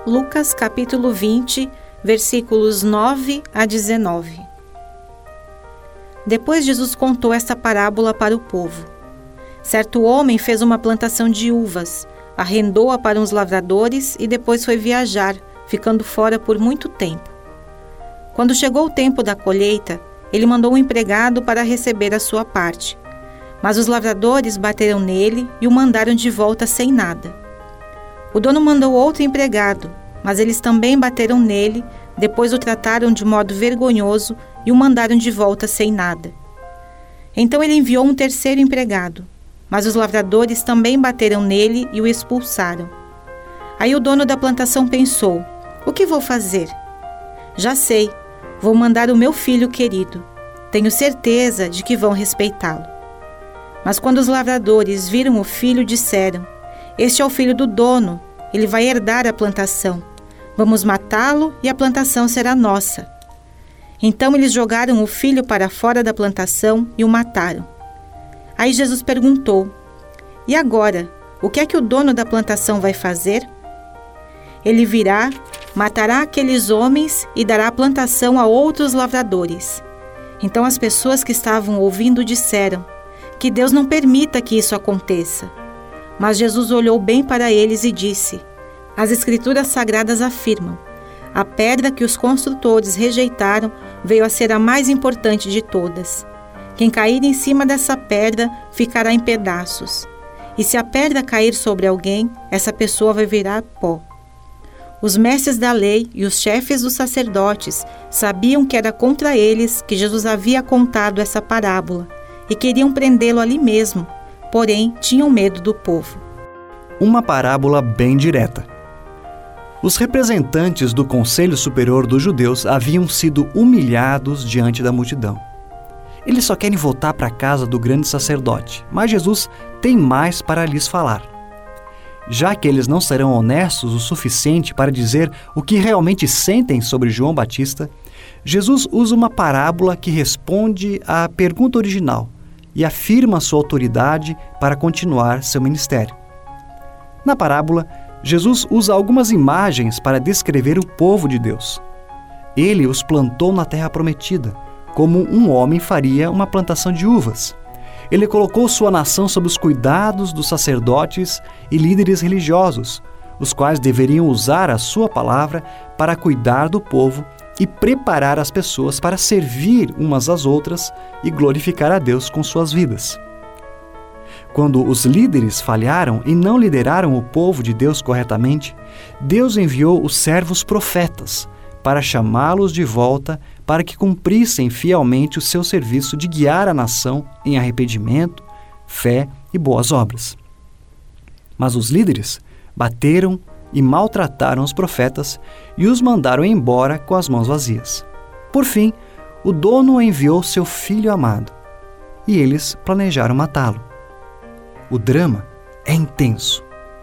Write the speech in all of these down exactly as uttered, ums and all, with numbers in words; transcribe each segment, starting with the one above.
Lucas capítulo vinte, versículos nove a dezenove. Depois Jesus contou esta parábola para o povo. Certo homem fez uma plantação de uvas, arrendou-a para uns lavradores e depois foi viajar, ficando fora por muito tempo. Quando chegou o tempo da colheita, ele mandou um empregado para receber a sua parte. Mas os lavradores bateram nele e o mandaram de volta sem nada. O dono mandou outro empregado, mas eles também bateram nele, depois o trataram de modo vergonhoso e o mandaram de volta sem nada. Então ele enviou um terceiro empregado, mas os lavradores também bateram nele e o expulsaram. Aí o dono da plantação pensou: o que vou fazer? Já sei, vou mandar o meu filho querido. Tenho certeza de que vão respeitá-lo. Mas quando os lavradores viram o filho, disseram: este é o filho do dono, ele vai herdar a plantação. Vamos matá-lo e a plantação será nossa. Então eles jogaram o filho para fora da plantação e o mataram. Aí Jesus perguntou: e agora, o que é que o dono da plantação vai fazer? Ele virá, matará aqueles homens e dará a plantação a outros lavradores. Então as pessoas que estavam ouvindo disseram: que Deus não permita que isso aconteça. Mas Jesus olhou bem para eles e disse: as Escrituras Sagradas afirmam: a pedra que os construtores rejeitaram veio a ser a mais importante de todas. Quem cair em cima dessa pedra ficará em pedaços. E se a pedra cair sobre alguém, essa pessoa vai virar pó. Os mestres da lei e os chefes dos sacerdotes sabiam que era contra eles que Jesus havia contado essa parábola e queriam prendê-lo ali mesmo, porém tinham medo do povo. Uma parábola bem direta. Os representantes do Conselho Superior dos Judeus haviam sido humilhados diante da multidão. Eles só querem voltar para a casa do grande sacerdote, mas Jesus tem mais para lhes falar. Já que eles não serão honestos o suficiente para dizer o que realmente sentem sobre João Batista, Jesus usa uma parábola que responde à pergunta original e afirma sua autoridade para continuar seu ministério. Na parábola, Jesus usa algumas imagens para descrever o povo de Deus. Ele os plantou na terra prometida, como um homem faria uma plantação de uvas. Ele colocou sua nação sob os cuidados dos sacerdotes e líderes religiosos, os quais deveriam usar a sua palavra para cuidar do povo e preparar as pessoas para servir umas às outras e glorificar a Deus com suas vidas. Quando os líderes falharam e não lideraram o povo de Deus corretamente, Deus enviou os servos profetas para chamá-los de volta para que cumprissem fielmente o seu serviço de guiar a nação em arrependimento, fé e boas obras. Mas os líderes bateram e maltrataram os profetas e os mandaram embora com as mãos vazias. Por fim, o dono enviou seu filho amado e eles planejaram matá-lo. O drama é intenso.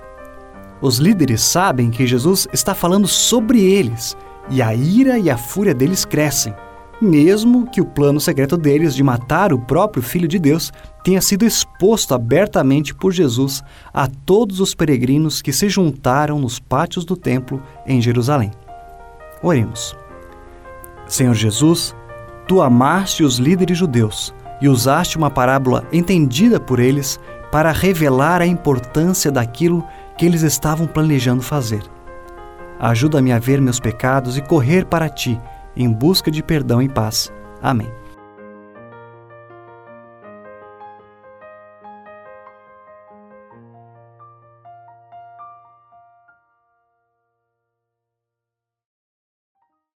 Os líderes sabem que Jesus está falando sobre eles e a ira e a fúria deles crescem, mesmo que o plano secreto deles de matar o próprio Filho de Deus tenha sido exposto abertamente por Jesus a todos os peregrinos que se juntaram nos pátios do templo em Jerusalém. Oremos. Senhor Jesus, Tu amaste os líderes judeus e usaste uma parábola entendida por eles para revelar a importância daquilo que eles estavam planejando fazer. Ajuda-me a ver meus pecados e correr para Ti, em busca de perdão e paz. Amém.